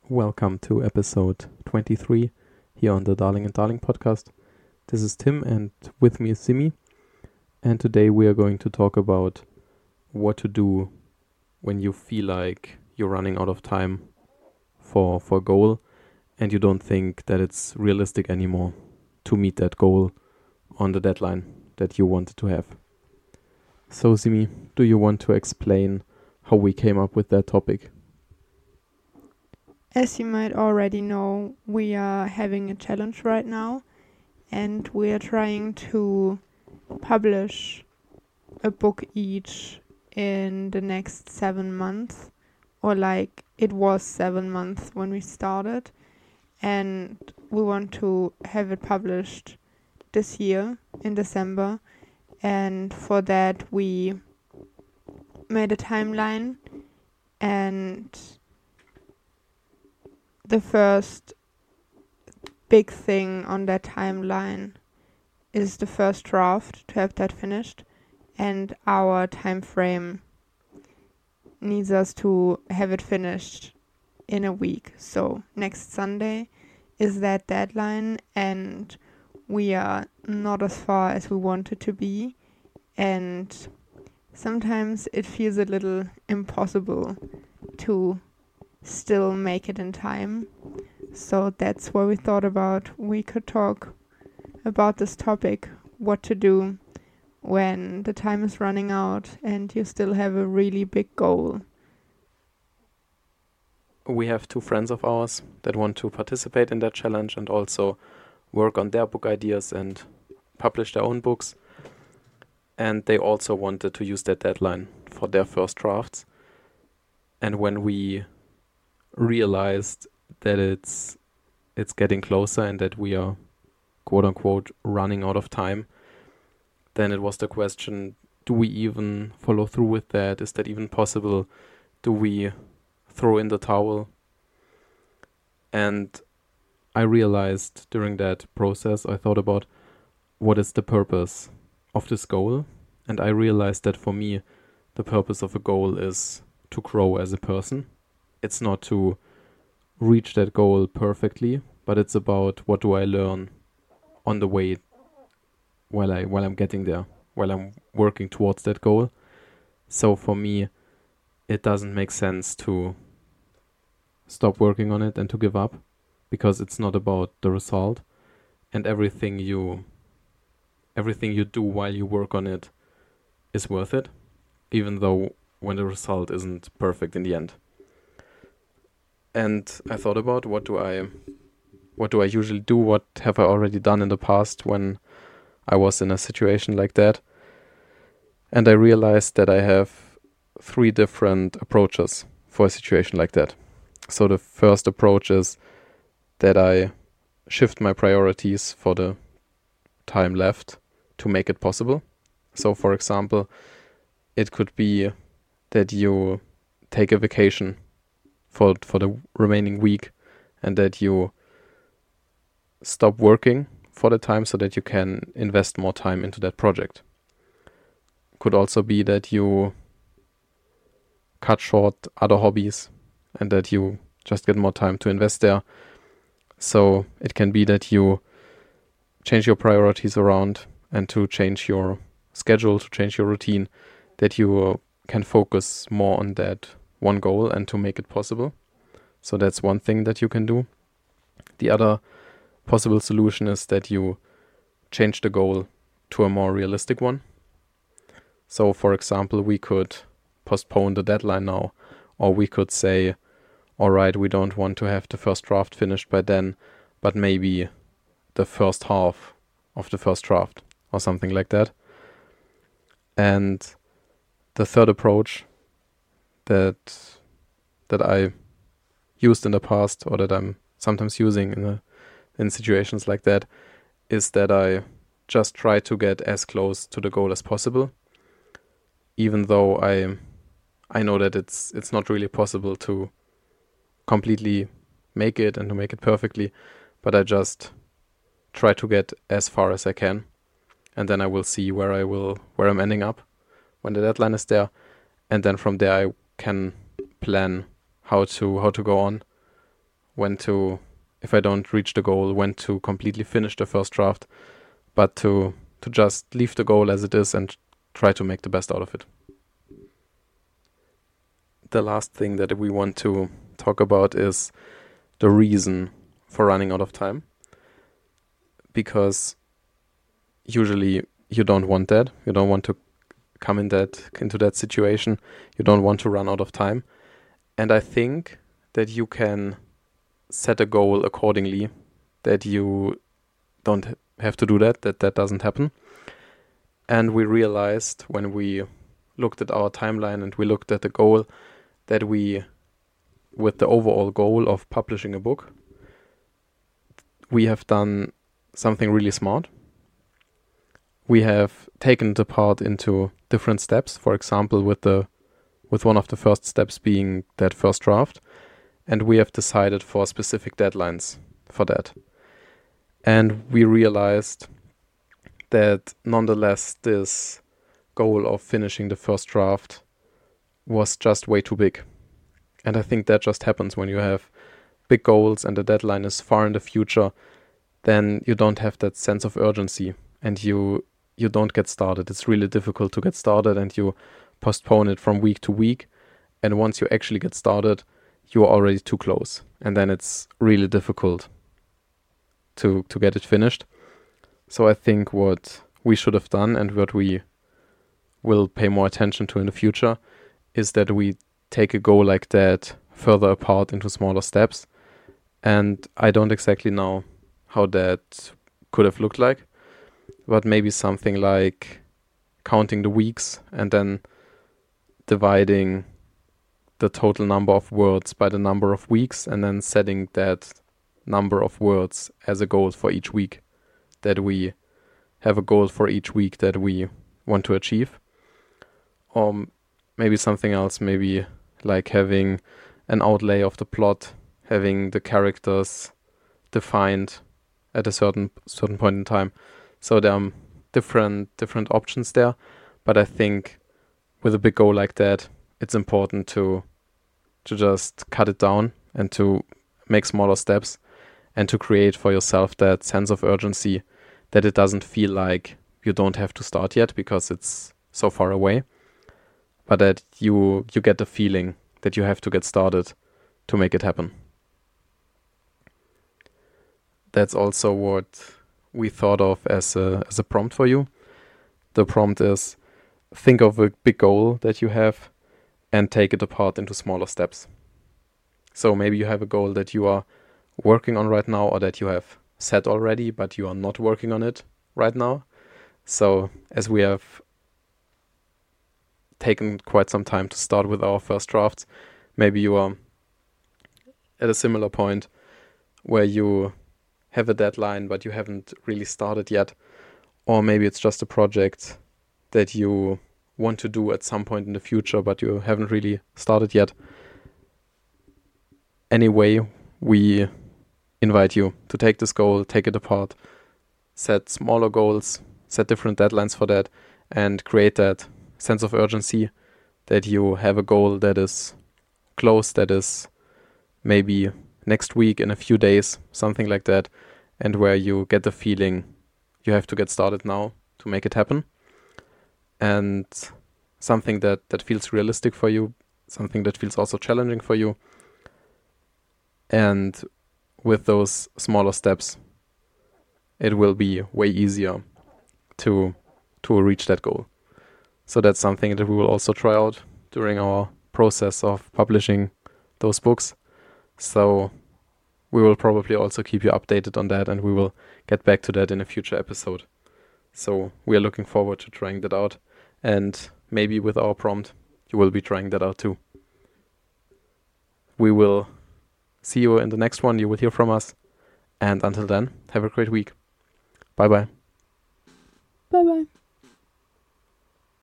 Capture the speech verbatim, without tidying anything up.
Welcome to episode twenty-three here on the Darling and Darling podcast. This is Tim and with me is Simi. And today we are going to talk about what to do when you feel like you're running out of time for, for a goal and you don't think that it's realistic anymore to meet that goal on the deadline that you wanted to have. So Simi, do you want to explain how we came up with that topic? As you might already know, we are having a challenge right now and we are trying to publish a book each in the next seven months, or like it was seven months when we started, and we want to have it published this year in December. And for that we made a timeline, and the first big thing on that timeline is the first draft, to have that finished, and our time frame needs us to have it finished in a week. So next Sunday is that deadline, and we are not as far as we wanted to be, and sometimes it feels a little impossible to still make it in time. So that's why we thought about we could talk about this topic, what to do when the time is running out and you still have a really big goal. We have two friends of ours that want to participate in that challenge and also work on their book ideas and publish their own books. And they also wanted to use that deadline for their first drafts. And when we realized that it's it's getting closer and that we are quote unquote running out of time, then it was the question, do we even follow through with that? Is that even possible? Do we throw in the towel? And I realized during that process, I thought about what is the purpose of this goal, and I realized that for me the purpose of a goal is to grow as a person. It's not to reach that goal perfectly, but it's about what do I learn on the way while I while I'm getting there, while I'm working towards that goal. So for me, it doesn't make sense to stop working on it and to give up, because it's not about the result, and everything you everything you do while you work on it is worth it, even though when the result isn't perfect in the end. And I thought about what do I what do I usually do, what have I already done in the past when I was in a situation like that. And I realized that I have three different approaches for a situation like that. So the first approach is that I shift my priorities for the time left to make it possible. So for example, it could be that you take a vacation for for the remaining week and that you stop working for the time so that you can invest more time into that project. Could also be that you cut short other hobbies and that you just get more time to invest there. So it can be that you change your priorities around and to change your schedule, to change your routine, that you can focus more on that one goal and to make it possible. So that's one thing that you can do. The other possible solution is that you change the goal to a more realistic one. So for example, we could postpone the deadline now, or we could say, all right, we don't want to have the first draft finished by then, but maybe the first half of the first draft or something like that. And the third approach that that I used in the past, or that I'm sometimes using in a, in situations like that, is that I just try to get as close to the goal as possible, even though I I know that it's it's not really possible to completely make it and to make it perfectly, but I just try to get as far as I can, and then I will see where I will where I'm ending up when the deadline is there, and then from there I can plan how to how to go on when to, if I don't reach the goal, when to completely finish the first draft, but to to just leave the goal as it is and try to make the best out of it. The last thing that we want to talk about is the reason for running out of time, because usually you don't want that. You don't want to come in that into that situation. You don't want to run out of time. And I think that you can set a goal accordingly, that you don't have to do that, that that doesn't happen. And we realized when we looked at our timeline and we looked at the goal, that we, with the overall goal of publishing a book, we have done something really smart. We have taken it apart into different steps, for example, with the with one of the first steps being that first draft, and we have decided for specific deadlines for that. And we realized that nonetheless this goal of finishing the first draft was just way too big. And I think that just happens when you have big goals and the deadline is far in the future, then you don't have that sense of urgency and you you don't get started. It's really difficult to get started and you postpone it from week to week. And once you actually get started, you're already too close. And then it's really difficult to to get it finished. So I think what we should have done and what we will pay more attention to in the future is that we take a goal like that further apart into smaller steps. And I don't exactly know how that could have looked like, but maybe something like counting the weeks and then dividing the total number of words by the number of weeks and then setting that number of words as a goal for each week, that we have a goal for each week that we want to achieve. Or maybe something else, maybe like having an outlay of the plot, having the characters defined at a certain certain point in time. So there are different different options there, but I think with a big goal like that, it's important to to just cut it down and to make smaller steps and to create for yourself that sense of urgency, that it doesn't feel like you don't have to start yet because it's so far away, but that you you get the feeling that you have to get started to make it happen. That's also what we thought of as a as a prompt for you. The prompt is, think of a big goal that you have and take it apart into smaller steps. So maybe you have a goal that you are working on right now or that you have set already, but you are not working on it right now. So as we have taken quite some time to start with our first drafts, maybe you are at a similar point where you have a deadline but you haven't really started yet, or maybe it's just a project that you want to do at some point in the future but you haven't really started yet. Anyway, we invite you to take this goal, take it apart, set smaller goals, set different deadlines for that, and create that sense of urgency that you have a goal that is close, that is maybe next week, in a few days, something like that, and where you get the feeling you have to get started now to make it happen. And something that, that feels realistic for you, something that feels also challenging for you. And with those smaller steps, it will be way easier to to reach that goal. So that's something that we will also try out during our process of publishing those books. So we will probably also keep you updated on that, and we will get back to that in a future episode. So we are looking forward to trying that out, and maybe with our prompt, you will be trying that out too. We will see you in the next one. You will hear from us. And until then, have a great week. Bye bye. Bye bye.